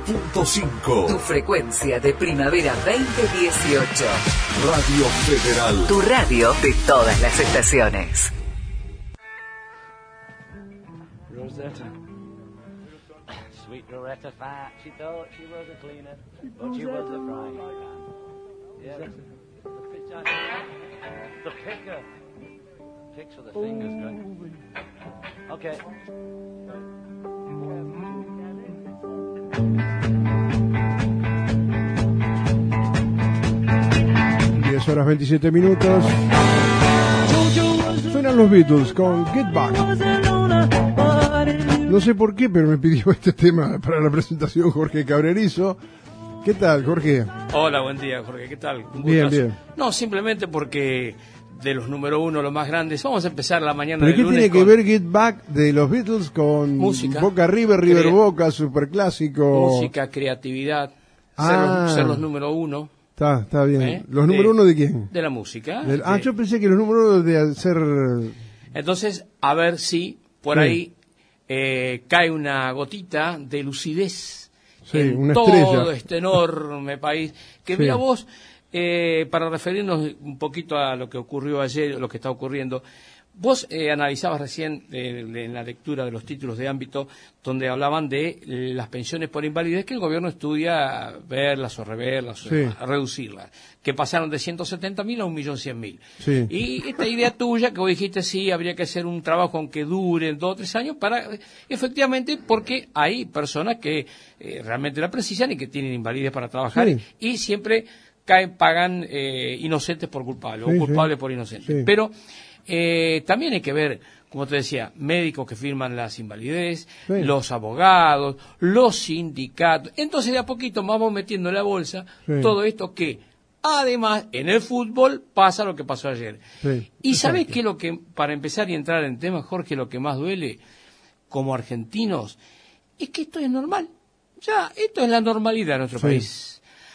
101.5. Tu frecuencia de primavera 2018. Radio Federal. Tu radio de todas las estaciones. Rosetta. Sweet Loretta Fat. She thought she was a cleaner, but she was a frying pan. Yeah, the picker. Picks with the fingers, great. Okay. 10:27. Suenan los Beatles con Get Back. No sé por qué, pero me pidió este tema para la presentación Jorge Cabrerizo. ¿Qué tal, Jorge? Hola, buen día, Jorge. ¿Qué tal? Bien, bien. No, simplemente porque de los número uno, los más grandes, vamos a empezar la mañana ¿Pero del qué lunes tiene que ver Get Back de los Beatles con música, Boca River, River Boca, superclásico? Música, creatividad, ser los número uno. Está bien. ¿Los número uno de quién? De la música. Yo pensé que los número uno de hacer... Entonces, a ver si por ahí cae una gotita de lucidez en una todo estrella. este enorme país. Que mira vos, para referirnos un poquito a lo que ocurrió ayer, lo que está ocurriendo, vos analizabas recién en la lectura de los títulos de ámbito donde hablaban de las pensiones por invalidez que el gobierno estudia verlas o reverlas, o reducirlas, que pasaron de 170.000 a 1.100.000. Sí. Y esta idea tuya que vos dijiste, sí, habría que hacer un trabajo aunque dure 2 o 3 años para, efectivamente, porque hay personas que realmente la precisan y que tienen invalidez para trabajar y siempre pagan inocentes por culpables o culpables por inocentes. Sí. Pero también hay que ver, como te decía, médicos que firman las invalidez, los abogados, los sindicatos. Entonces de a poquito vamos metiendo en la bolsa todo esto que, además, en el fútbol pasa lo que pasó ayer. Y ¿sabés qué es lo que, para empezar y entrar en tema, Jorge, lo que más duele como argentinos? Es que esto es normal. Ya, esto es la normalidad de nuestro país.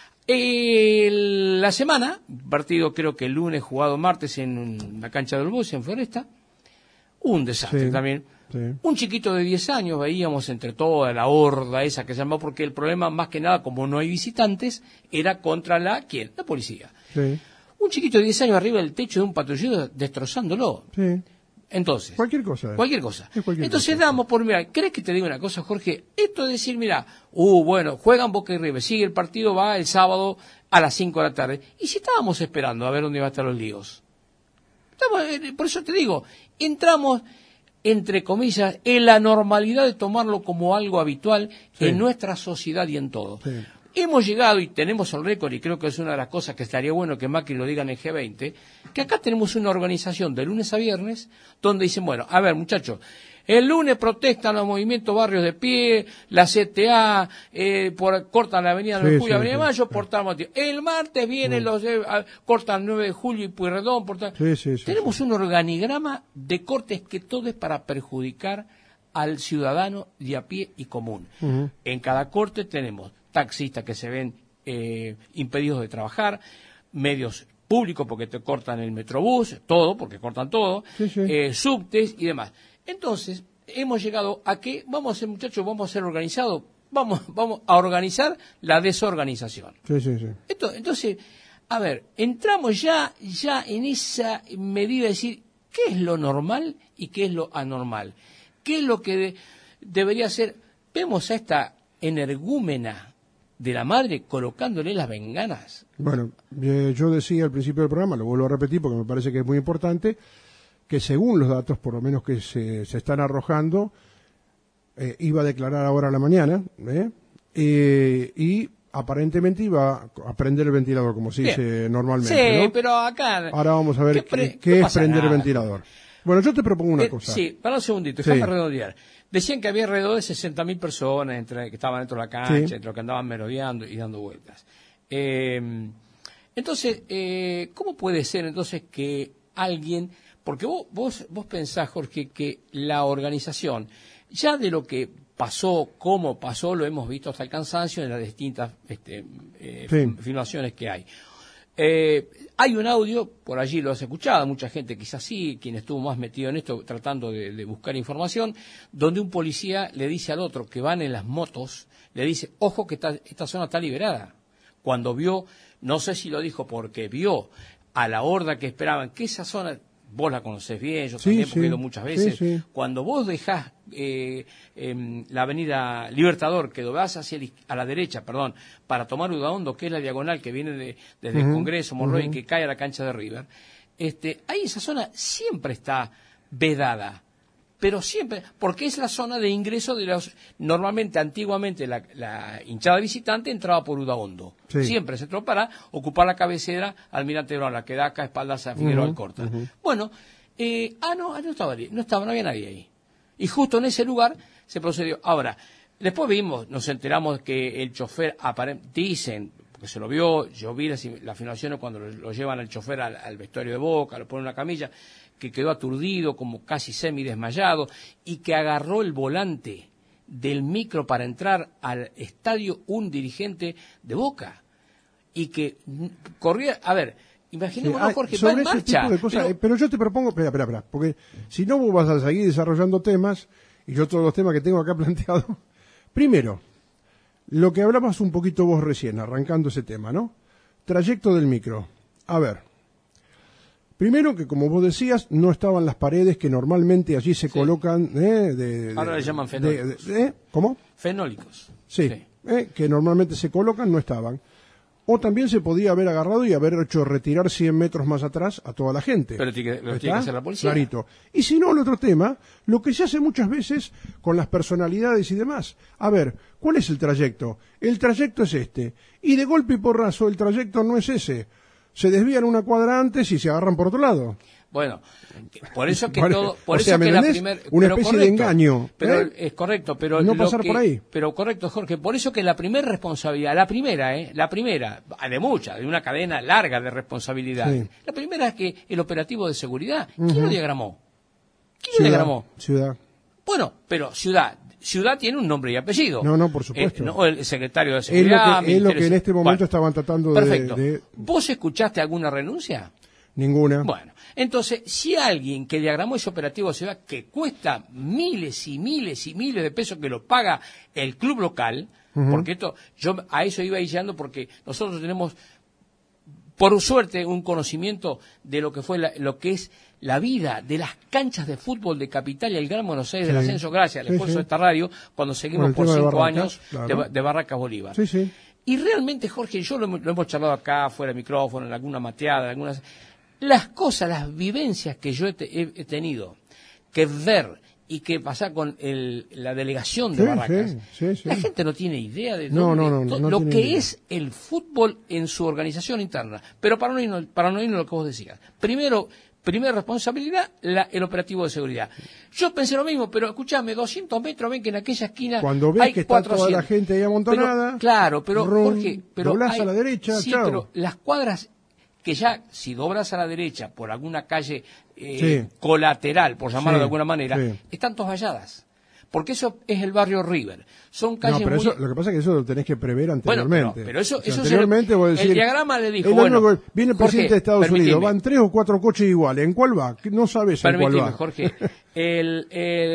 La semana, partido creo que el lunes, jugado martes en la cancha del Bosque, en Floresta, un desastre también. Un chiquito de 10 años veíamos entre toda la horda esa que se llamó, porque el problema más que nada, como no hay visitantes, era contra ¿quién? La policía. Un chiquito de 10 años arriba del techo de un patrullero destrozándolo. Entonces, cualquier cosa. Entonces damos por, mira, ¿crees que te digo una cosa, Jorge? Esto de decir, mira, bueno, juegan Boca y River, sigue el partido, va el sábado a las 5 de la tarde. ¿Y si estábamos esperando a ver dónde iban a estar los líos? Por eso te digo, entramos, entre comillas, en la normalidad de tomarlo como algo habitual en nuestra sociedad y en todo. Hemos llegado, y tenemos el récord, y creo que es una de las cosas que estaría bueno que Macri lo diga en el G20, que acá tenemos una organización de lunes a viernes, donde dicen, bueno, a ver, muchachos, el lunes protestan los movimientos Barrios de Pie, la CTA, cortan la avenida 9 de julio, avenida Mayo, Portal Motivo. El martes vienen cortan 9 de julio y Pueyrredón, Tenemos un organigrama de cortes que todo es para perjudicar al ciudadano de a pie y común. En cada corte tenemos taxistas que se ven impedidos de trabajar, medios públicos porque te cortan el metrobús, todo, porque cortan todo, subtes y demás. Entonces, hemos llegado a que, vamos a ser organizados, vamos a organizar la desorganización. Entonces, a ver, entramos ya en esa medida de decir, ¿qué es lo normal y qué es lo anormal? ¿Qué es lo que debería ser? Vemos a esta energúmena de la madre colocándole las benganas. Bueno, yo decía al principio del programa, lo vuelvo a repetir porque me parece que es muy importante, que según los datos, por lo menos que se están arrojando, iba a declarar ahora a la mañana, y aparentemente iba a prender el ventilador, como se dice normalmente. Sí, pero acá... Ahora vamos a ver qué es prender el ventilador. Bueno, yo te propongo una cosa. Sí, para un segundito, déjame redondear. Decían que había alrededor de 60.000 personas que estaban dentro de la cancha, entre los que andaban merodeando y dando vueltas. Entonces, ¿cómo puede ser entonces que alguien... Porque vos pensás, Jorge, que la organización, ya de lo que pasó, cómo pasó, lo hemos visto hasta el cansancio en las distintas filmaciones que hay. Hay un audio, por allí lo has escuchado, mucha gente quizás sí, quien estuvo más metido en esto tratando de buscar información, donde un policía le dice al otro que van en las motos, le dice, ojo que esta zona está liberada. Cuando vio, no sé si lo dijo porque vio a la horda que esperaban, que esa zona, vos la conocés bien, yo también porque he ido muchas veces, cuando vos dejás la avenida Libertador, que vas a la derecha, para tomar Udaondo, que es la diagonal que viene desde el Congreso, Monroy, que cae a la cancha de River, ahí esa zona siempre está vedada, pero siempre, porque es la zona de ingreso de los, normalmente, antiguamente, la hinchada visitante entraba por Udaondo, siempre se entró para ocupar la cabecera Almirante Brown, la que da acá a espaldas a Figueroa Alcorta. Bueno, no había nadie ahí. Y justo en ese lugar se procedió. Ahora, después nos enteramos que el chofer, dicen, porque se lo vio, yo vi las filmaciones cuando lo llevan al chofer al vestuario de Boca, lo ponen en una camilla, que quedó aturdido, como casi semidesmayado, y que agarró el volante del micro para entrar al estadio un dirigente de Boca. Y que corría, a ver, imaginémonos, Jorge, va en marcha. Pero yo te propongo, espera, porque si no vos vas a seguir desarrollando temas, y yo todos los temas que tengo acá planteados. Primero, lo que hablabas un poquito vos recién, arrancando ese tema, ¿no? Trayecto del micro. A ver, primero que como vos decías, no estaban las paredes que normalmente allí se colocan. Ahora le llaman fenólicos. ¿Cómo? Fenólicos. Sí. Que normalmente se colocan, no estaban. O también se podía haber agarrado y haber hecho retirar 100 metros más atrás a toda la gente. Pero lo tiene que hacer la policía. Clarito. Y si no, el otro tema, lo que se hace muchas veces con las personalidades y demás. A ver, ¿cuál es el trayecto? El trayecto es este. Y de golpe y porrazo el trayecto no es ese. Se desvían una cuadra antes y se agarran por otro lado. Bueno, por eso que la primera, una especie de engaño, pero es correcto, pero no pasar por ahí. Pero correcto, Jorge, por eso que la primera responsabilidad, la primera de muchas, de una cadena larga de responsabilidad. La primera es que el operativo de seguridad, ¿quién lo diagramó? Ciudad. Bueno, pero Ciudad tiene un nombre y apellido. No, por supuesto. No, el secretario de seguridad. Es lo que en este momento estaban tratando perfecto. de... ¿Vos escuchaste alguna renuncia? Ninguna. Bueno, entonces, si alguien que diagramó ese operativo de ciudad que cuesta miles y miles y miles de pesos que lo paga el club local, porque yo a eso iba guiando porque nosotros tenemos, por suerte, un conocimiento de lo que fue lo que es la vida de las canchas de fútbol de Capital y el Gran Buenos Aires del Ascenso, gracias al esfuerzo de esta radio, cuando seguimos por 5 años de Barracas Bolívar. Y realmente, Jorge, yo lo hemos charlado acá, fuera de micrófono, en alguna mateada, en algunas... Las cosas, las vivencias que yo he tenido que ver y que pasar con la delegación de Barracas, la gente no tiene idea de lo que idea. Es el fútbol en su organización interna. Pero para no irnos lo que vos decías. Primera responsabilidad, el operativo de seguridad. Yo pensé lo mismo, pero escuchame, 200 metros, ven que en aquella esquina cuando ves hay que 400. Está toda la gente ahí amontonada, Jorge, doblás a la derecha, sí, pero las cuadras que ya, si doblas a la derecha por alguna calle colateral, por llamarlo de alguna manera, están todas valladas. Porque eso es el barrio River. Son calles pero muy... lo que pasa es que eso lo tenés que prever anteriormente. Bueno, pero eso anteriormente vos decís, el diagrama le dijo, viene el presidente de Estados Unidos, van 3 o 4 coches iguales, ¿en cuál va? No sabes en cuál va. Jorge, el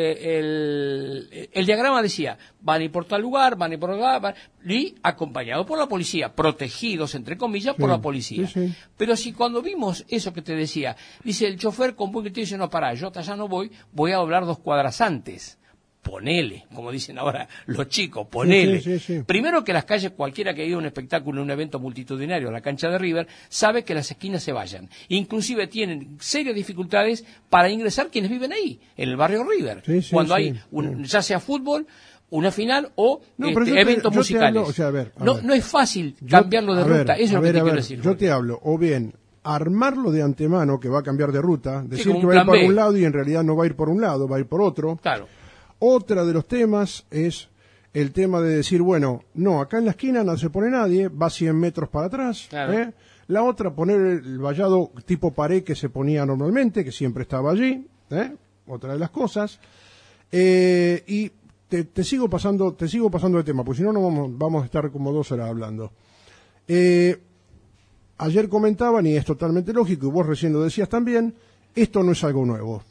diagrama decía, van a ir por tal lugar, y acompañados por la policía, protegidos, entre comillas, por la policía. Pero si cuando vimos eso que te decía, dice el chofer con buen criterio, dice, no, pará, yo hasta allá no voy a doblar 2 cuadras antes. Ponele, como dicen ahora los chicos, ponele. Primero que las calles, cualquiera que haya un espectáculo, un evento multitudinario a la cancha de River, sabe que las esquinas se vayan. Inclusive tienen serias dificultades para ingresar quienes viven ahí, en el barrio River. Cuando hay, ya sea fútbol, una final o eventos musicales. No es fácil cambiarlo de ruta, eso es lo que te quiero decir. Yo te hablo, o bien armarlo de antemano, que va a cambiar de ruta, decir que va a ir por un lado y en realidad no va a ir por un lado, va a ir por otro. Claro. Otra de los temas es el tema de decir, bueno, no, acá en la esquina no se pone nadie, va 100 metros para atrás. Claro. La otra, poner el vallado tipo pared que se ponía normalmente, que siempre estaba allí. Otra de las cosas. Y te sigo pasando de tema, porque si no, vamos a estar como 2 horas hablando. ayer comentaban, y es totalmente lógico, y vos recién lo decías también, esto no es algo nuevo.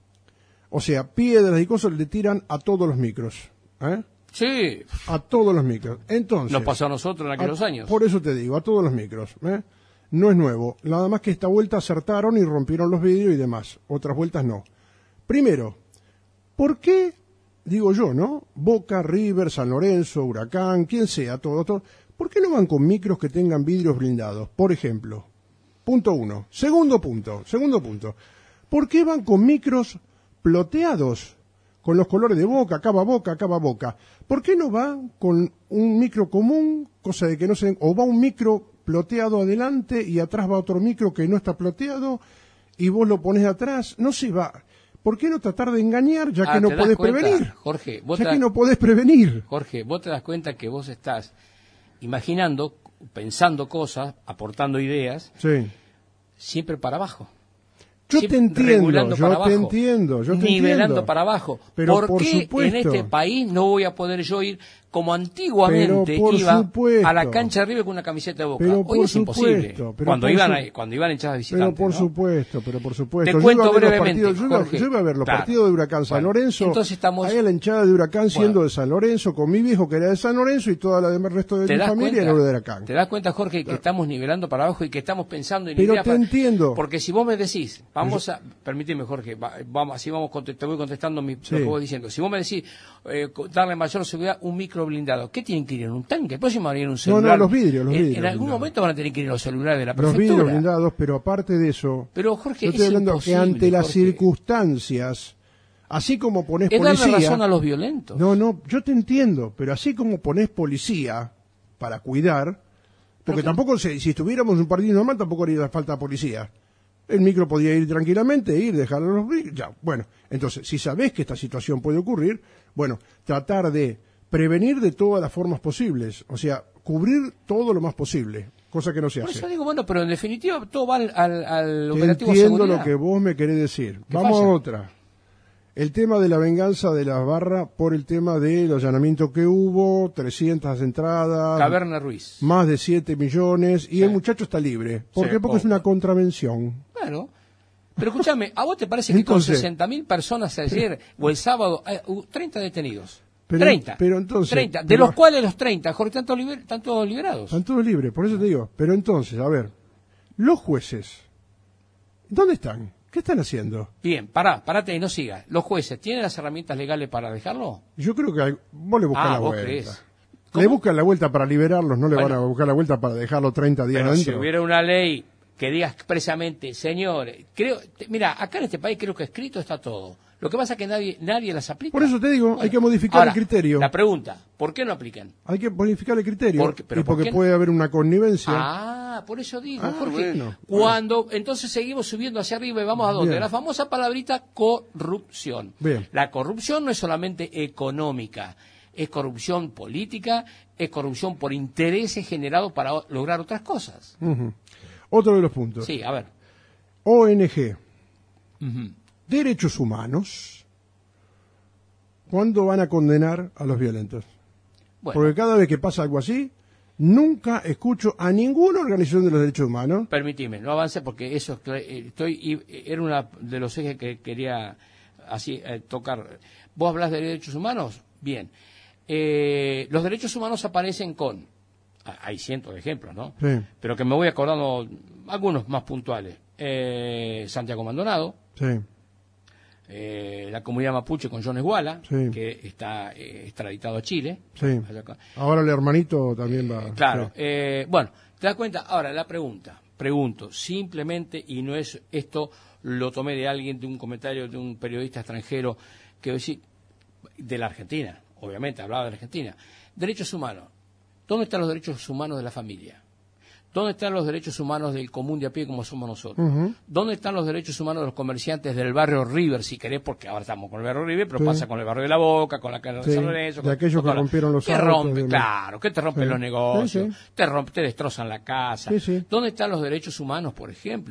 O sea, piedras y cosas le tiran a todos los micros. Sí. A todos los micros. Entonces, Nos pasó a nosotros en aquellos años. Por eso te digo, a todos los micros. No es nuevo. Nada más que esta vuelta acertaron y rompieron los vidrios y demás. Otras vueltas no. Primero, ¿por qué, digo yo, no? Boca, River, San Lorenzo, Huracán, quien sea, todo. ¿Por qué no van con micros que tengan vidrios blindados? Por ejemplo. Punto 1. Segundo punto. ¿Por qué van con micros ploteados? Con los colores de Boca, acá va Boca. ¿Por qué no van con un micro común, cosa de que no se... o va un micro ploteado adelante y atrás va otro micro que no está ploteado y vos lo pones atrás? No se va. ¿Por qué no tratar de engañar ya que no podés prevenir? Jorge, no podés prevenir. Jorge, vos te das cuenta que vos estás imaginando, pensando cosas, aportando ideas, sí, siempre para abajo. Yo te entiendo, nivelando para abajo. Pero ¿Por qué en este país no voy a poder yo ir como antiguamente iba a la cancha de River con una camiseta de Boca? Hoy es imposible. Cuando iban hinchadas visitantes. Pero por supuesto. Te cuento brevemente, yo iba a ver los partidos de Huracán San Lorenzo. Entonces estamos... Ahí a la hinchada de Huracán siendo de San Lorenzo, con mi viejo que era de San Lorenzo y toda la demás resto de mi familia era de Huracán. ¿Te das cuenta, Jorge, que estamos nivelando para abajo y que estamos pensando en ideas? Pero te entiendo. Porque si vos me decís, permíteme, Jorge, te voy contestando lo que vos diciendo. Si vos me decís darle mayor seguridad, un micro blindado, ¿qué tienen que ir en un tanque? El próximo van a ir en un celular. No, los vidrios. En algún momento van a tener que ir en los celulares de la prefectura. Los vidrios blindados, pero aparte de eso, pero Jorge, yo estoy hablando que ante las circunstancias, así como pones policía... Es darle razón a los violentos. No, yo te entiendo, pero así como pones policía para cuidar, porque tampoco, si estuviéramos en un partido normal, tampoco haría falta policía. El micro podía ir tranquilamente, dejarlo los vidrios, ya. Bueno, entonces, si sabés que esta situación puede ocurrir, bueno, tratar de prevenir de todas las formas posibles, o sea, cubrir todo lo más posible, cosa que no se hace. Por eso digo, bueno, pero en definitiva todo va al operativo de seguridad. Entiendo lo que vos me querés decir. Vamos a otra. El tema de la venganza de las barras por el tema del allanamiento que hubo, 300 entradas. Taberna Ruiz. Más de 7 millones, y el muchacho está libre. ¿Por qué? Porque es una contravención. Claro. Pero escúchame, ¿a vos te parece que entonces, con 60.000 personas ayer o el sábado, 30 detenidos? 30. Pero entonces... 30, de los cuales los 30, Jorge, están todos liberados. Están todos libres, por eso te digo. Pero entonces, a ver, los jueces, ¿dónde están? ¿Qué están haciendo? Bien, parate y no sigas. ¿Los jueces tienen las herramientas legales para dejarlo? Yo creo que vos le buscas la vuelta. Le buscan la vuelta para liberarlos, no le van a buscar la vuelta para dejarlo 30 días adentro. Si hubiera una ley que diga expresamente, señores, mira, acá en este país creo que escrito está todo. Lo que pasa es que nadie las aplica. Por eso te digo, hay que modificar el criterio. La pregunta, ¿por qué no aplican? Hay que modificar el criterio, porque puede haber una connivencia. Por eso digo, Jorge, entonces seguimos subiendo hacia arriba y vamos a dónde? La famosa palabrita corrupción. Bien. La corrupción no es solamente económica, es corrupción política, es corrupción por intereses generados para lograr otras cosas. Otro de los puntos. Sí, a ver. ONG. Derechos humanos. ¿Cuándo van a condenar a los violentos? Bueno. Porque cada vez que pasa algo así, nunca escucho a ninguna organización de los derechos humanos. Permitime, no avance porque eso era uno de los ejes que quería tocar. ¿Vos hablas de derechos humanos? Bien. Los derechos humanos aparecen hay cientos de ejemplos, ¿no? Sí. Pero que me voy acordando algunos más puntuales. Santiago Maldonado. Sí. La comunidad mapuche con John Esguala, sí, que está extraditado a Chile. Sí. Ahora el hermanito también va. Claro. Sí. Bueno, te das cuenta. Ahora, pregunto, simplemente, y no es esto, lo tomé de alguien, de un comentario de un periodista extranjero, que decía, de la Argentina, obviamente, hablaba de la Argentina. Derechos humanos. ¿Dónde están los derechos humanos de la familia? ¿Dónde están los derechos humanos del común de a pie como somos nosotros? ¿Dónde están los derechos humanos de los comerciantes del barrio River, si querés? Porque ahora estamos con el barrio River, pero pasa con el barrio de La Boca, con la calle de San Lorenzo. De aquellos que rompieron los autos. Claro, que te rompen los negocios, te destrozan la casa. ¿Dónde están los derechos humanos, por ejemplo,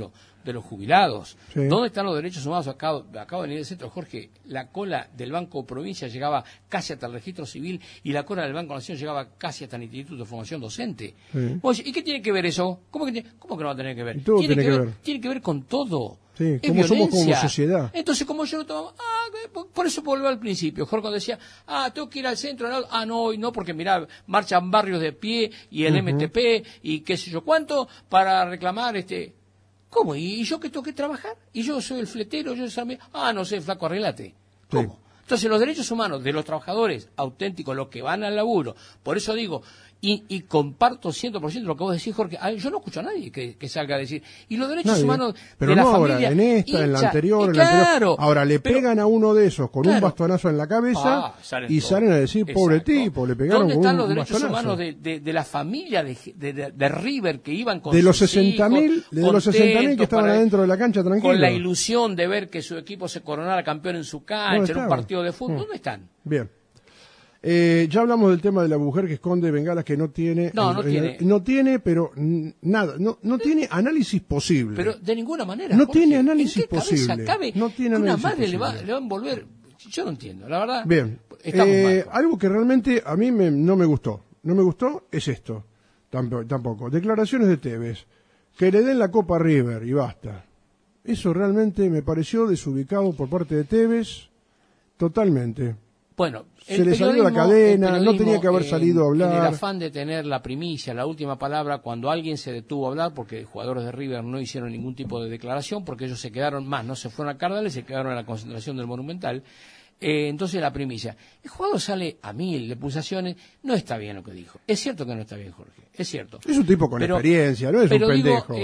de los jubilados. Sí. ¿Dónde están los derechos humanos? Acabo de venir del centro, Jorge. La cola del Banco Provincia llegaba casi hasta el registro civil y la cola del Banco Nación llegaba casi hasta el Instituto de Formación Docente. Sí. Oye, ¿y qué tiene que ver eso? ¿Cómo que no va a tener que ver? Todo tiene que ver. Tiene que ver con todo. Sí, Es cómo somos como violencia. sociedad. Entonces, como yo no tomaba, por eso volvió al principio. Jorge cuando decía, tengo que ir al centro, no, hoy no, porque mirá, marchan barrios de pie y el MTP y qué sé yo cuánto para reclamar ¿Cómo? ¿Y yo que tengo que trabajar? ¿Y yo soy el fletero? ¿Yo soy no sé, flaco, arreglate. ¿Cómo? Sí. Entonces, los derechos humanos de los trabajadores auténticos, los que van al laburo, por eso digo, y comparto 100% lo que vos decís, Jorge, yo no escucho a nadie que salga a decir. Y los derechos Nadie. humanos Pero de la no ahora, familia... en esta, en la anterior, en la claro, anterior. Ahora le pero- pegan a uno de esos con un claro. bastonazo en la cabeza y todos. salen a decir, pobre Exacto. tipo, le pegaron ¿Dónde con están un los derechos bastonazo? humanos de la familia de River que iban con De los sus 60.000, hijos, de los 60.000 que contentos estaban para- adentro de la cancha tranquilos. con la ilusión de ver que su equipo se coronara campeón en su ¿Dónde cancha, en un estaban? partido de fútbol? ¿Dónde están? Bien. Ya hablamos del tema de la mujer que esconde bengalas que no tiene. No tiene. No tiene, pero nada. No tiene análisis posible. Pero de ninguna manera. No Jorge. tiene análisis ¿En qué cabeza posible. cabe No tiene que una análisis madre le va posible. a envolver? Yo no entiendo, la verdad. Bien. Estamos mal. Algo que realmente a mí no me gustó. No me gustó es esto. Tampoco. Declaraciones de Tevez. Que le den la Copa a River y basta. Eso realmente me pareció desubicado por parte de Tevez. Totalmente. Bueno, Se le salió la cadena, no tenía que haber salido a hablar. En el afán de tener la primicia, la última palabra, cuando alguien se detuvo a hablar, porque jugadores de River no hicieron ningún tipo de declaración, porque ellos se quedaron más, no se fueron a Cardales, se quedaron en la concentración del Monumental. Entonces la primicia. El jugador sale a 1000 de pulsaciones, no está bien lo que dijo. Es cierto que no está bien, Jorge, es cierto. Es un tipo con experiencia, no es un pendejo.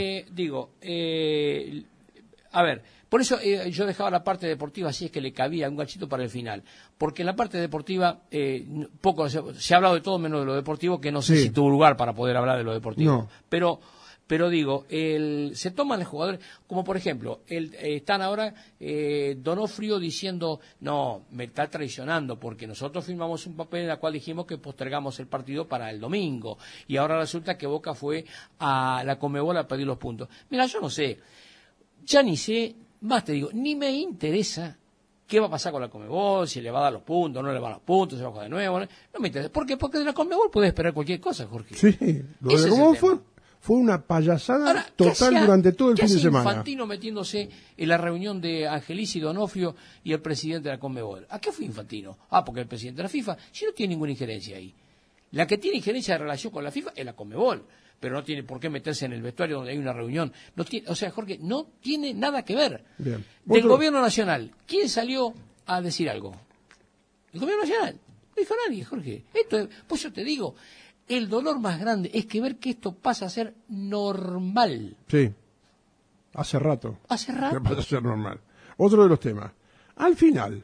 A ver, por eso yo dejaba la parte deportiva, si es que le cabía un ganchito para el final, porque en la parte deportiva poco se ha hablado de todo menos de lo deportivo, que no sé Sí. si tuvo lugar para poder hablar de lo deportivo. No. Pero digo, se toman los jugadores, como por ejemplo, están ahora Donofrio diciendo, no, me está traicionando, porque nosotros firmamos un papel en el cual dijimos que postergamos el partido para el domingo, y ahora resulta que Boca fue a la Conmebol a pedir los puntos. Mira, yo no sé, ya ni sé, más te digo, ni me interesa qué va a pasar con la Conmebol, si le va a dar los puntos, no le va a dar los puntos, se va a jugar de nuevo, no me interesa. ¿Por qué? Porque de la Conmebol puedes esperar cualquier cosa, Jorge. Sí, lo Ese de es el cómo tema. fue una payasada Ahora, ¿qué total hacía- durante todo el qué fin de hacía semana. Infantino metiéndose en la reunión de Angelici y Donofrio y el presidente de la Conmebol? ¿A qué fue Infantino? Porque el presidente de la FIFA, si no tiene ninguna injerencia ahí. La que tiene injerencia de relación con la FIFA es la Conmebol, pero no tiene por qué meterse en el vestuario donde hay una reunión. No tiene, o sea, Jorge, no tiene nada que ver. Bien. Del Otro- gobierno nacional, ¿quién salió a decir algo? El gobierno nacional. No dijo nadie, Jorge. Pues yo te digo, el dolor más grande es que ver que esto pasa a ser normal. Sí, hace rato. Hace Que rato. pasa a ser normal. Otro de los temas. Al final,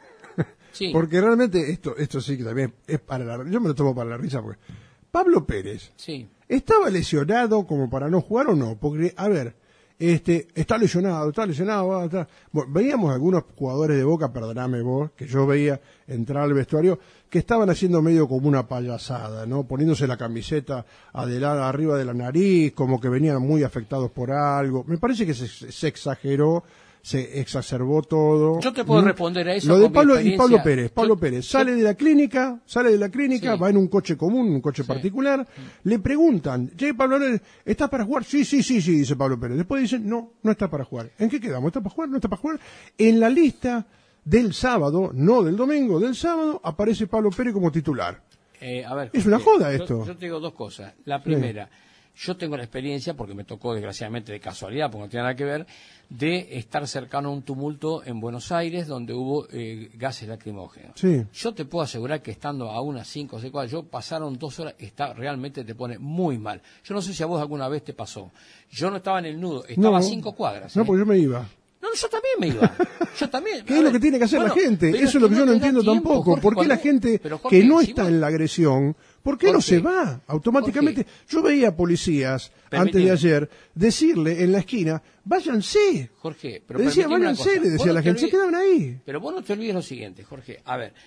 Sí. porque realmente esto sí que también es para yo me lo tomo para la risa, porque Pablo Pérez Sí. ¿estaba lesionado como para no jugar o no? Porque, a ver, está lesionado. Bueno, veíamos algunos jugadores de Boca, perdoname vos, que yo veía entrar al vestuario, que estaban haciendo medio como una payasada, ¿no? Poniéndose la camiseta arriba de la nariz, como que venían muy afectados por algo. Me parece que se exageró, se exacerbó todo. Yo te puedo ¿Mm? responder a eso Lo de con mi Pablo y experiencia. Pablo Pérez. Pablo Yo- Pérez sale de la clínica, Sí. va en un coche común, un coche particular, le preguntan, che, Pablo Pérez, ¿estás para jugar? Sí, dice Pablo Pérez. Después dicen, no está para jugar. ¿En qué quedamos? ¿Está para jugar? ¿No está para jugar? En la lista del sábado, no del domingo, del sábado, aparece Pablo Pérez como titular. A ver, Es una Jorge, joda esto. Yo te digo dos cosas. La primera, yo tengo la experiencia, porque me tocó desgraciadamente de casualidad, porque no tiene nada que ver, de estar cercano a un tumulto en Buenos Aires donde hubo gases lacrimógenos. Sí. Yo te puedo asegurar que estando a unas 5 o 6 cuadras, pasaron 2 horas, realmente te pone muy mal. Yo no sé si a vos alguna vez te pasó. Yo no estaba en el nudo, estaba a 5 cuadras. No, porque yo me iba. No, yo también me iba. Yo también. ¿Qué A es lo ver, que tiene que hacer bueno, la gente? pero Eso es lo que yo no te da entiendo tiempo, tampoco. Jorge, ¿Por qué la cuando- gente pero, Jorge, que no si está vos- en la agresión, por qué no Jorge, se va automáticamente? Yo veía policías, antes de Permitime. ayer, decirle en la esquina, váyanse. Jorge, pero Le decía, permitime una váyanse, cosa. le Vos decía no la te gente, se olvides- quedaban ahí. Pero vos no te olvides lo siguiente, Jorge. A ver,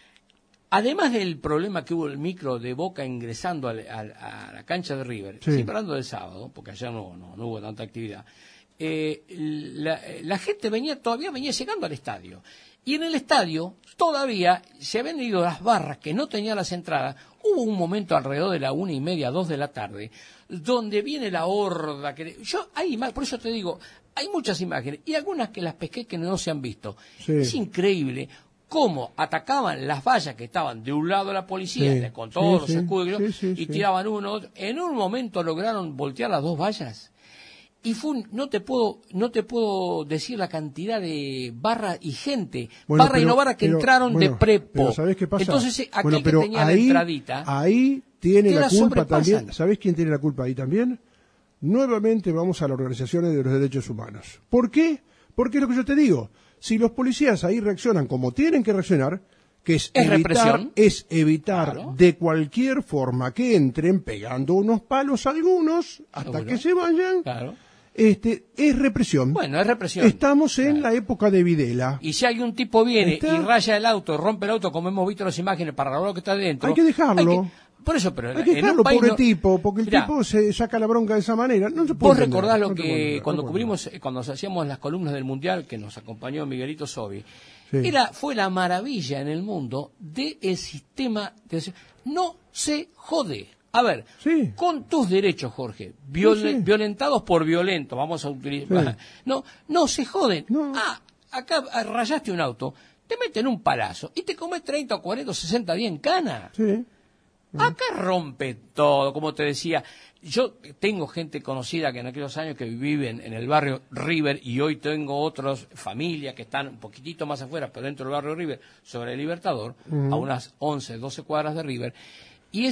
además del problema que hubo el micro de Boca ingresando a la cancha de River, Sí. siempre hablando del sábado, porque allá no hubo tanta actividad, la gente todavía venía llegando al estadio. Y en el estadio todavía se habían ido las barras que no tenían las entradas. Hubo un momento alrededor de la 1:30, 2 de la tarde, donde viene la horda. Por eso te digo, hay muchas imágenes y algunas que las pesqué que no se han visto. Sí. Es increíble cómo atacaban las vallas que estaban de un lado de la policía, con todos los escudos, y tiraban uno. En un momento lograron voltear las dos vallas. Y no te puedo decir la cantidad de barra y gente, y no barra que entraron de prepo. Pero ¿sabés qué pasa? Entonces, aquel que tenía la entradita, ahí tiene la culpa también. ¿Sabés quién tiene la culpa ahí también? Nuevamente vamos a las organizaciones de los derechos humanos. ¿Por qué? Porque es lo que yo te digo. Si los policías ahí reaccionan como tienen que reaccionar, que es evitar claro, de cualquier forma que entren pegando unos palos a algunos hasta que se vayan. Claro. Es represión. Bueno, es represión. Estamos en la época de Videla. Y si algún tipo viene y raya el auto, rompe el auto, como hemos visto en las imágenes, para robar lo que está dentro. Hay que dejarlo. Por eso, pero hay que dejarlo, pobre tipo, porque el tipo se saca la bronca de esa manera. No se puede. Vos recordás lo que cuando hacíamos las columnas del Mundial, que nos acompañó Miguelito Sobi, fue la maravilla en el mundo del sistema de... No se jode. A ver, con tus derechos, Jorge, violentados por violentos, vamos a utilizar... No se joden. No. Acá rayaste un auto, te meten un palazo y te comes 30 o 40 o 60 días en cana. Sí. Acá rompe todo, como te decía. Yo tengo gente conocida que en aquellos años que viven en el barrio River, y hoy tengo otras familias que están un poquitito más afuera, pero dentro del barrio River, sobre el Libertador, a unas 11, 12 cuadras de River. Y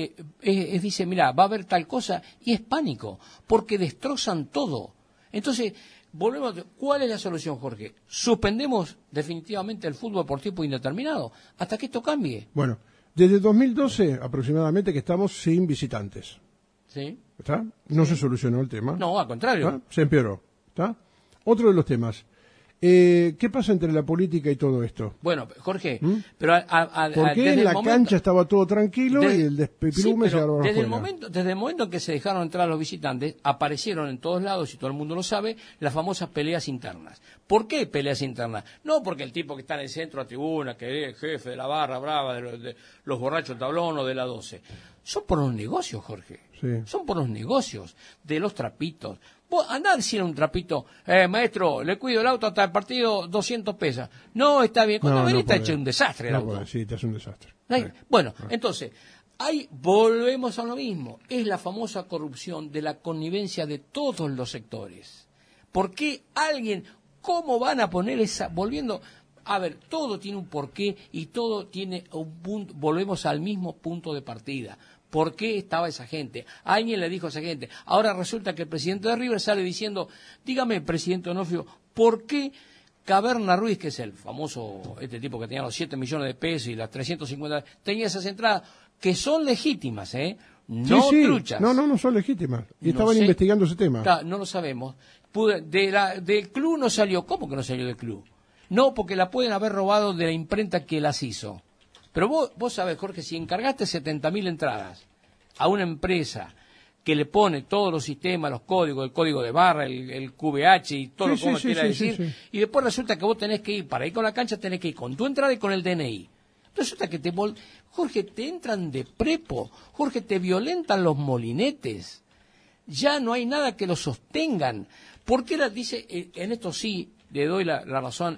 dice, mira, va a haber tal cosa, y es pánico, porque destrozan todo. Entonces, ¿cuál es la solución, Jorge? ¿Suspendemos definitivamente el fútbol por tiempo indeterminado hasta que esto cambie? Bueno, desde 2012 aproximadamente que estamos sin visitantes. ¿Sí? ¿Está? No se solucionó el tema. No, al contrario. ¿Está? Se empeoró. ¿Está? Otro de los temas. ¿Qué pasa entre la política y todo esto? Bueno, Jorge, pero porque en la cancha estaba todo tranquilo y el despeplume se agarró desde el momento que se dejaron entrar los visitantes, aparecieron en todos lados, y todo el mundo lo sabe, las famosas peleas internas. ¿Por qué peleas internas? No porque el tipo que está en el centro de la tribuna, que es el jefe de la barra brava, de los borrachos del tablón o de la 12. Son por los negocios, Jorge. Sí. Son por los negocios, de los trapitos. Vos andá a decir a un trapito, maestro, le cuido el auto hasta el partido, 200 pesos. No, está bien. Cuando venís te echa un desastre el auto. Sí, te hace un desastre. Bueno, entonces, ahí volvemos a lo mismo. Es la famosa corrupción de la connivencia de todos los sectores. ¿Por qué cómo van a poner volviendo... A ver, todo tiene un porqué y todo tiene un punto, volvemos al mismo punto de partida. ¿Por qué estaba esa gente? Alguien le dijo a esa gente. Ahora resulta que el presidente de River sale diciendo, dígame, presidente Onofrio, ¿por qué Caverna Ruiz, que es el famoso, tipo que tenía los 7 millones de pesos y las 350, tenía esas entradas que son legítimas, no truchas? No son legítimas. Y estaban investigando ese tema. No lo sabemos. Del club no salió. ¿Cómo que no salió del club? No, porque la pueden haber robado de la imprenta que las hizo. Pero vos sabés, Jorge, si encargaste 70.000 entradas a una empresa que le pone todos los sistemas, los códigos, el código de barra, el QVH y todo lo que quiera decir, y después resulta que vos tenés que ir, para ir con la cancha tenés que ir con tu entrada y con el DNI. Resulta que Jorge, te entran de prepo, Jorge, te violentan los molinetes. Ya no hay nada que los sostengan. ¿Por qué dice, en esto sí, le doy la razón,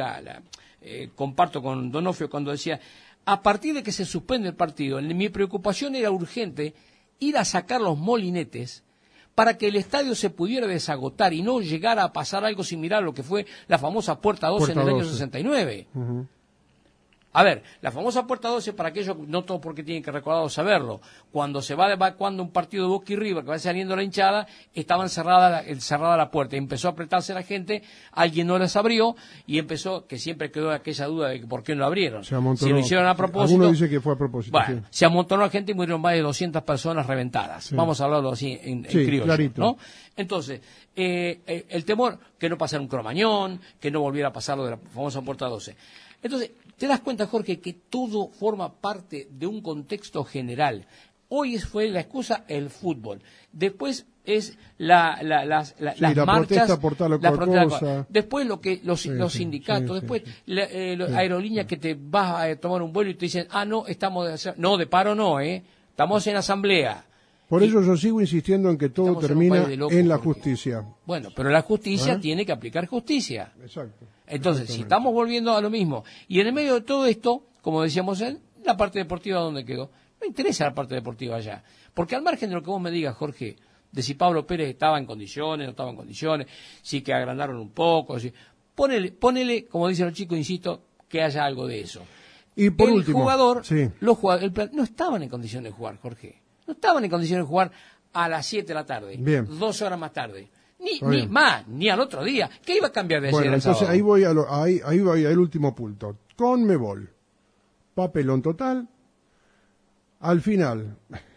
comparto con Donofrio cuando decía, a partir de que se suspende el partido, mi preocupación era urgente ir a sacar los molinetes para que el estadio se pudiera desagotar y no llegara a pasar algo similar a lo que fue la famosa Puerta 12 en el año 69. Uh-huh. A ver, la famosa Puerta 12, para aquellos, no todo porque tienen que recordar saberlo, cuando se va cuando un partido de Boca y River, que va saliendo la hinchada, estaban cerrada la puerta, y empezó a apretarse la gente, alguien no las abrió, y empezó, que siempre quedó aquella duda de por qué no abrieron. Si lo hicieron a propósito. Alguno dice que fue a propósito. Bueno, se amontonó la gente y murieron más de 200 personas reventadas. Sí. Vamos a hablarlo así en criollo, clarito. ¿No? Entonces, el temor que no pasara un cromañón, que no volviera a pasar lo de la famosa Puerta 12. Entonces, te das cuenta, Jorge, que todo forma parte de un contexto general. fue la excusa el fútbol. Después es las la marchas, protesta por tal o la cual protesta cosa. después los sindicatos, después aerolíneas que te vas a tomar un vuelo y te dicen, no, de paro no, estamos en asamblea. Por eso yo sigo insistiendo en que todo termina en la justicia. Bueno, pero la justicia tiene que aplicar justicia. Exacto. Entonces, si estamos volviendo a lo mismo, y en el medio de todo esto, como decíamos la parte deportiva, ¿dónde quedó? No interesa la parte deportiva allá. Porque al margen de lo que vos me digas, Jorge, de si Pablo Pérez estaba en condiciones, no estaba en condiciones, si que agrandaron un poco, ponele, como dicen los chicos, insisto, que haya algo de eso. Y por último, los jugadores, no estaban en condiciones de jugar, Jorge. No estaban en condiciones de jugar a las 7 de la tarde, Bien. 2 horas más tarde. Ni al otro día. ¿Qué iba a cambiar de ayer bueno, al entonces sábado? ahí voy al último punto. Conmebol. Papelón total. Al final,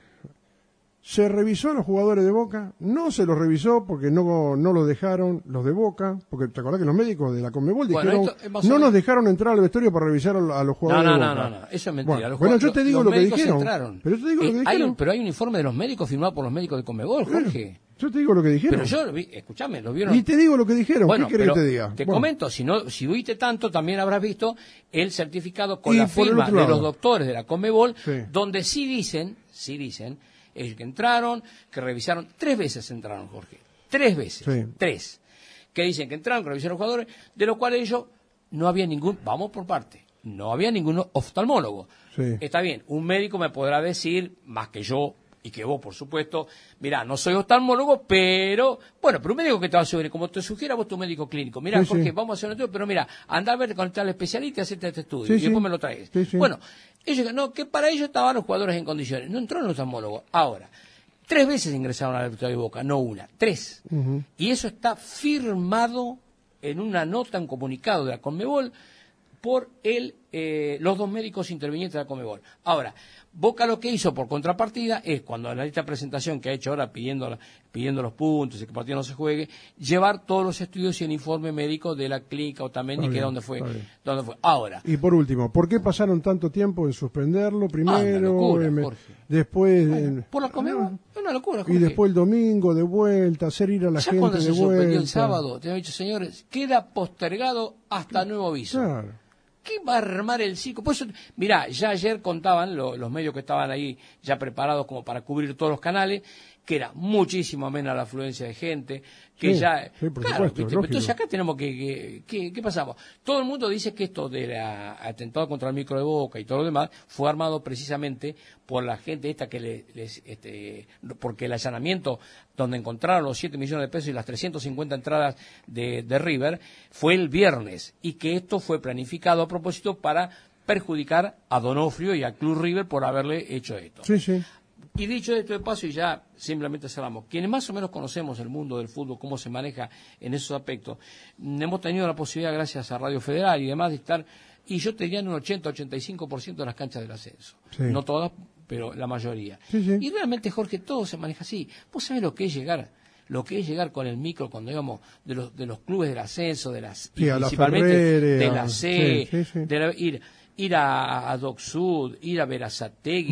¿se revisó a los jugadores de Boca? No se los revisó porque no los dejaron los de Boca, porque te acordás que los médicos de la Conmebol dijeron, no nos dejaron entrar al vestuario para revisar a los jugadores de Boca. No, eso es mentira. Bueno, yo te digo lo que dijeron. Pero hay un informe de los médicos firmado por los médicos de Conmebol, Jorge. Yo te digo lo que dijeron. Pero yo lo vi, escuchame, lo vieron. Y te digo lo que dijeron, bueno, ¿qué querés que te diga? Te comento, si viste tanto, también habrás visto el certificado con la firma de los doctores de la Conmebol, donde sí dicen, ellos que entraron, que revisaron, 3 veces entraron, Jorge. 3 veces. 3. Que dicen que entraron, que revisaron los jugadores, de los cuales ellos no había vamos por parte, no había ningún oftalmólogo. Está bien, un médico me podrá decir, más que yo, y que vos, por supuesto, mirá, no soy oftalmólogo, pero un médico que te va a sugerir, como te sugiera vos tu médico clínico, mirá, Jorge, vamos a hacer un estudio, pero mirá, andá a ver con tal especialista y hacerte este estudio, y después me lo traes. Bueno, ellos que para ellos estaban los jugadores en condiciones, no entró el oftalmólogo. Ahora, 3 veces ingresaron al vestuario de Boca, no una, 3. Y eso está firmado en una nota, un comunicado de la Conmebol, por los 2 médicos intervinientes de la Conmebol. Ahora, Boca lo que hizo por contrapartida es, cuando en la lista de presentación que ha hecho ahora pidiendo los puntos y que el partido no se juegue, llevar todos los estudios y el informe médico de la clínica Otamendi, que es donde fue. Ahora. Y por último, ¿por qué pasaron tanto tiempo en suspenderlo primero? Una locura, después... por la Conmebol, es una locura, Jorge. Y después el domingo de vuelta, hacer ir a la gente de vuelta. Ya cuando se suspendió el sábado, te han dicho, señores, queda postergado hasta nuevo aviso. Claro. ¿Qué va a armar el circo? Por eso, mirá, ya ayer contaban los medios que estaban ahí ya preparados como para cubrir todos los canales, que era muchísimo menos la afluencia de gente, que por claro, supuesto, entonces acá tenemos ¿qué pasamos? Todo el mundo dice que esto del atentado contra el micro de Boca y todo lo demás fue armado precisamente por la gente esta que porque el allanamiento donde encontraron los 7 millones de pesos y las 350 entradas de River fue el viernes, y que esto fue planificado a propósito para perjudicar a Donofrio y al Club River por haberle hecho esto. Y dicho esto de paso, y ya simplemente cerramos, quienes más o menos conocemos el mundo del fútbol, cómo se maneja en esos aspectos, hemos tenido la posibilidad, gracias a Radio Federal y demás, de estar, y yo te diría en un 80-85% de las canchas del ascenso. No todas, pero la mayoría. Y realmente, Jorge, todo se maneja así. ¿Vos sabés lo que es llegar con el micro cuando íbamos de los clubes del ascenso, principalmente de la C, ir a Doc Sud, ir a Berazategui?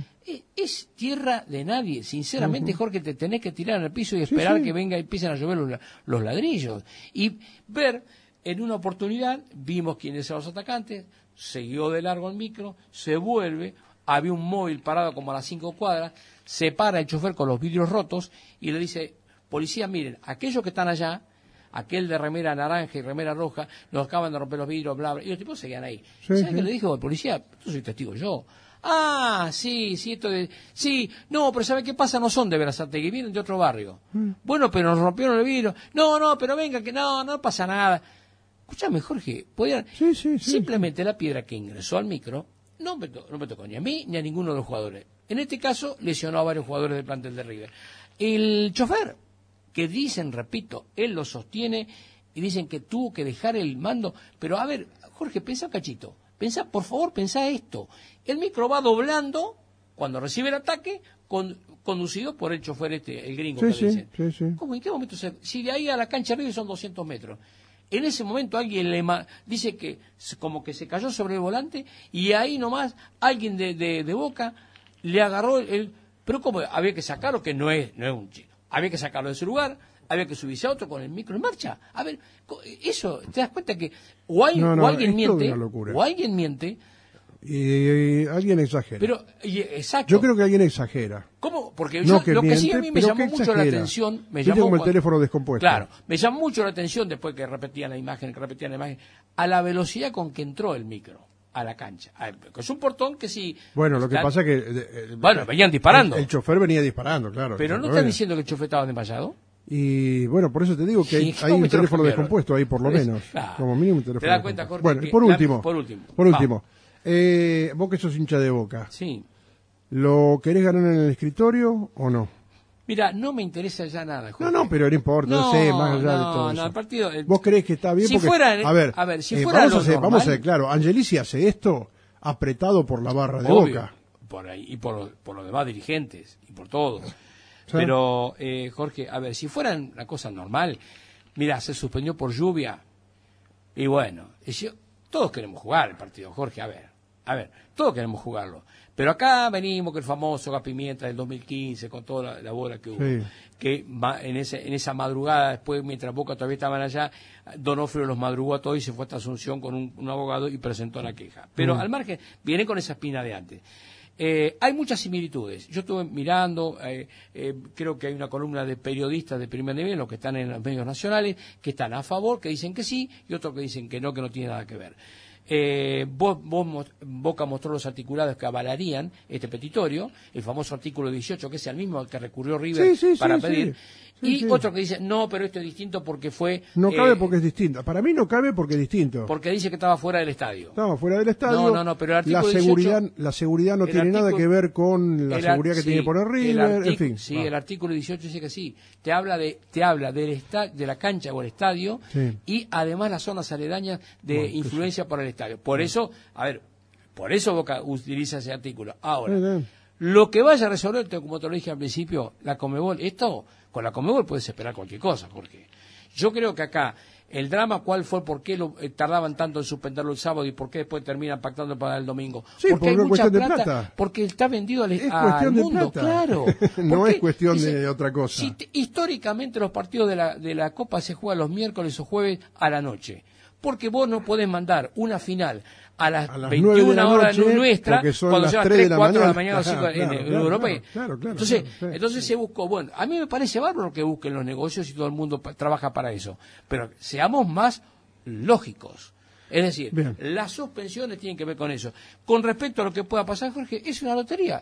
Es tierra de nadie, sinceramente, Jorge, te tenés que tirar en el piso y esperar que venga y empiecen a llover los ladrillos. Y ver, en una oportunidad, vimos quiénes eran los atacantes, siguió de largo el micro, se vuelve, había un móvil parado como a las 5 cuadras, se para el chofer con los vidrios rotos y le dice, policía, miren, aquellos que están allá, aquel de remera naranja y remera roja, nos acaban de romper los vidrios, bla, bla, y los tipos seguían ahí. ¿Sabes qué le dijo el policía? Yo soy testigo yo. No, pero ¿sabe qué pasa? No son de Berazategui, vienen de otro barrio. Bueno, pero nos rompieron el vidrio. No, pero venga, que no pasa nada. Escúchame, Jorge, simplemente la piedra que ingresó al micro no me tocó ni a mí ni a ninguno de los jugadores. En este caso, lesionó a varios jugadores del plantel de River. El chofer, que dicen, repito, él lo sostiene y dicen que tuvo que dejar el mando. Pero a ver, Jorge, pensá un cachito. Por favor, pensá esto. El micro va doblando cuando recibe el ataque, conducido por el chofer el gringo que dicen. ¿Cómo? ¿En qué momento? Si de ahí a la cancha arriba son 200 metros. En ese momento alguien dice que como que se cayó sobre el volante y ahí nomás alguien de Boca le agarró Pero como había que sacarlo, que no es un chino. Había que sacarlo de ese lugar, había que subirse a otro con el micro en marcha. A ver, eso, te das cuenta que o alguien miente, y alguien exagera. Pero, exacto. Yo creo que alguien exagera. ¿Cómo? Porque No que lo que miente, sí a mí me pero llamó que mucho la exagera. atención, ¿Viste como el teléfono descompuesto? Claro, me llamó mucho la atención después que repetían la imagen, a la velocidad con que entró el micro a la cancha. Es un portón que sí. Bueno, lo que pasa es que bueno, venían disparando. El chofer venía disparando, claro. Pero no están diciendo que el chofer estaba desmayado. Y bueno, por eso te digo que hay un teléfono descompuesto ahí por lo menos. Claro. Como mínimo un teléfono. ¿Te das cuenta, Jorge? Bueno, Que por último. Vamos. Vos que sos hincha de Boca. Sí. ¿Lo querés ganar en el escritorio o no? Mira, no me interesa ya nada, Jorge. No, pero no importa, no sé, más allá de todo eso. El partido, ¿Vos creés que está bien? Si Porque, fuera, a ver, si fuera vamos a ver, claro, Angelici hace esto apretado por la barra de obvio, Boca. Por ahí, y por los demás dirigentes, y por todos. ¿Sí? Pero, Jorge, a ver, si fuera una cosa normal, mira, se suspendió por lluvia, y bueno, todos queremos jugar el partido, Jorge, a ver, todos queremos jugarlo. Pero acá venimos que el famoso Gapimienta del 2015, con toda la bola que hubo, sí, que en esa madrugada, después, mientras Boca todavía estaban allá, Donofrio los madrugó a todos y se fue hasta Asunción con un abogado y presentó la queja. Pero al margen, viene con esa espina de antes. Hay muchas similitudes. Yo estuve mirando, creo que hay una columna de periodistas de primer nivel, los que están en los medios nacionales, que están a favor, que dicen que sí, y otros que dicen que no tiene nada que ver. Boca mostró los articulados que avalarían este petitorio, el famoso artículo 18, que es el mismo al que recurrió River para pedir. Otro que dice, no, pero esto es distinto porque fue... No cabe porque es distinto. Para mí no cabe porque es distinto. Porque dice que estaba fuera del estadio. Estaba fuera del estadio. No, pero el artículo la seguridad no tiene nada que ver con la seguridad que tiene que poner River, en fin. Sí, el artículo 18 dice que sí. Te habla de la cancha o el estadio, y además las zonas aledañas de influencia para el estadio. Por eso, por eso Boca utiliza ese artículo. Ahora, lo que vaya a resolver, como te lo dije al principio, la Conmebol, con la Conmebol puedes esperar cualquier cosa, Jorge. Yo creo que acá el drama, ¿cuál fue? ¿Por qué tardaban tanto en suspenderlo el sábado y por qué después terminan pactando para el domingo? Sí, porque hay mucha plata. Porque está vendido al plata. mundo, claro. No es cuestión de otra cosa. Si históricamente los partidos de la Copa se juegan los miércoles o jueves a la noche, porque vos no podés mandar una final a las 21 horas nuestra, cuando son las 3, 4 de la mañana en Europa. Claro, entonces se buscó, bueno, a mí me parece bárbaro que busquen los negocios y todo el mundo trabaja para eso, pero seamos más lógicos. Es decir, las suspensiones tienen que ver con eso. Con respecto a lo que pueda pasar, Jorge, es una lotería.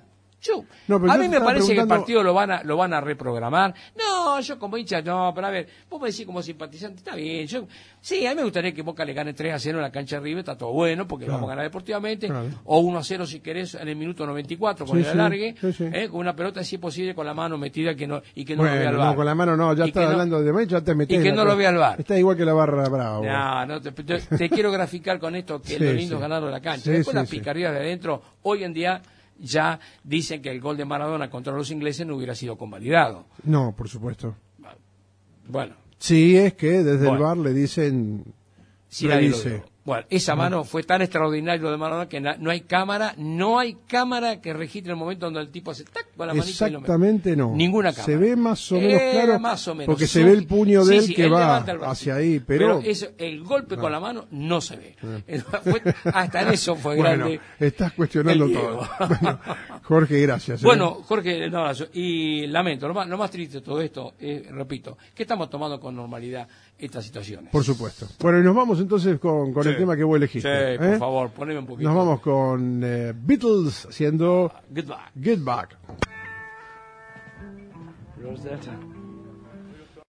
A mí me parece que el partido lo van a reprogramar. No, yo como hincha, no, pero a ver, vos me decís como simpatizante, está bien. Sí, a mí me gustaría que Boca le gane 3-0 en la cancha de River, está todo bueno, porque lo vamos a ganar deportivamente. O 1-0 si querés en el minuto 94, con el alargue, con una pelota, si es posible, con la mano metida y que no lo vea al VAR. No, con la mano no, ya estás hablando de más, ya te metés. Y que no lo vea al VAR. Está igual que la barra bravo. No, te quiero graficar con esto, que lo lindo es ganarlo en la cancha. Después las picardías de adentro, hoy en día ya dicen que el gol de Maradona contra los ingleses no hubiera sido convalidado. No, por supuesto. Bueno. Sí, es que desde el VAR le dicen... Sí, nadie lo vio. Bueno, esa mano fue tan extraordinario lo de Maradona que no hay cámara que registre el momento donde el tipo hace tac con la manita. Exactamente, y no. Ninguna cámara. Se ve más o menos claro, más o menos. porque se ve el puño de él que va hacia ahí, pero el golpe con la mano no se ve. Hasta en eso fue grande. Estás cuestionando todo. Bueno, Jorge, gracias. Bueno, Jorge, un abrazo. Y lamento, lo más triste de todo esto, repito, que estamos tomando con normalidad estas situaciones. Por supuesto. Bueno, y nos vamos entonces con el tema que vos elegiste. Sí, por favor, poneme un poquito. Nos vamos con Beatles haciendo Get Back. Get Back. Rosetta.